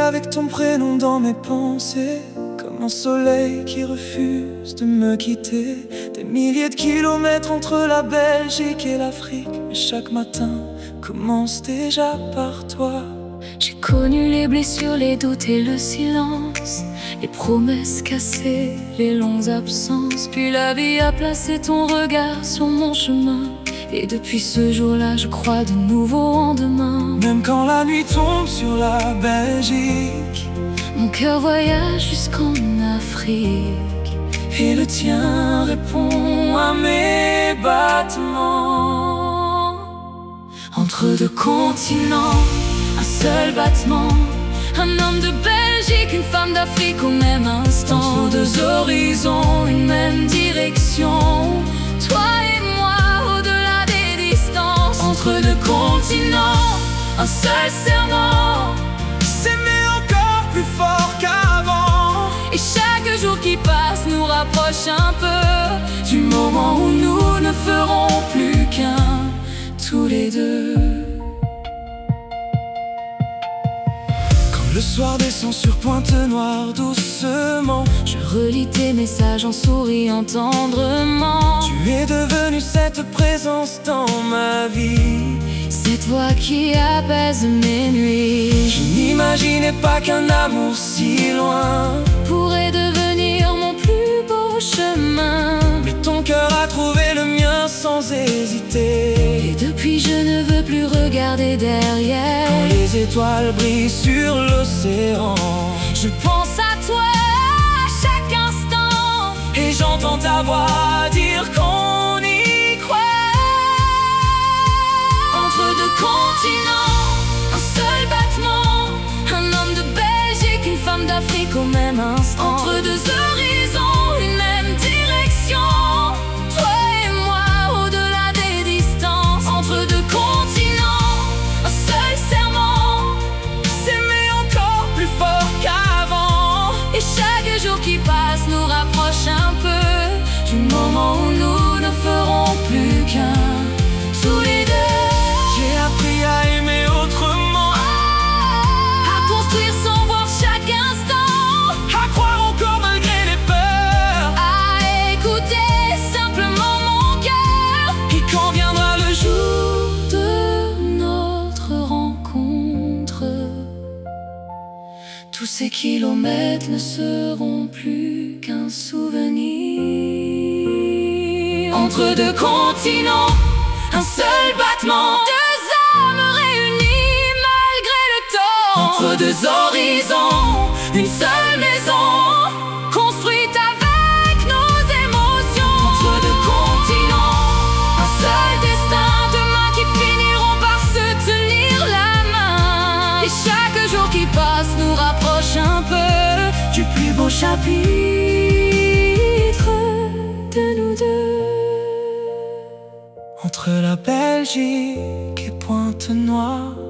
avec ton prénom dans mes pensées, comme un soleil qui refuse de me quitter. Des milliers de kilomètres entre la Belgique et l'Afrique, mais chaque matin commence déjà par toi. J'ai connu les blessures, les doutes et le silence, les promesses cassées, les longues absences. Puis la vie a placé ton regard sur mon chemin, et depuis ce jour-là, je crois de nouveau en demain. Même quand la nuit tombe sur la Belgique, mon cœur voyage jusqu'en Afrique, et le tien répond à mes battements. Entre deux continents, un seul battement, un homme de Belgique, une femme d'Afrique au même instant. Entre deux horizons, une même direction, toi et moi au-delà des distances. entre deux continents, un seul serment, s'aimer encore plus fort qu'avant. et chaque jour qui passe nous rapproche un peu Du moment où nous ne ferons plus qu'un, tous les deux. le soir descend sur Pointe-Noire doucement, Je relis tes messages en souriant tendrement. tu es devenu cette présence dans ma vie, Cette voix qui apaise mes nuits. je n'imaginais pas qu'un amour si loin Pourrait devenir mon plus beau chemin. Mais ton cœur a trouvé le mien sans hésiter. Et depuis je ne veux plus regarder derrière. Quand les étoiles brillent sur l'océan, Je pense à toi à chaque instant, et j'entends ta voix dire qu'on y croit. entre deux continents, un seul battement, un homme de Belgique, une femme d'Afrique au même instant. Entre deux horizons, une même direction, toi et moi au-delà des distances. Entre deux continents, un seul serment, S'aimer encore plus fort qu'avant. et chaque jour qui passe nous rapproche un peu du moment où nous ne ferons plus qu'un, tous les deux. J'ai appris à aimer autrement, À construire sans voir chaque instant, à croire encore malgré les peurs. à écouter simplement mon cœur. Et quand viendra le jour, De notre rencontre, tous ces kilomètres ne seront plus qu'un souvenir. entre deux continents, Un seul battement, deux âmes réunies malgré le temps. entre deux horizons, Une seule maison construite avec nos émotions. entre deux continents, Un seul destin, deux mains qui finiront par se tenir la main. Et chaque jour qui passe nous rapproche un peu du plus beau chapitre de nous deux. entre la Belgique et Pointe-Noire.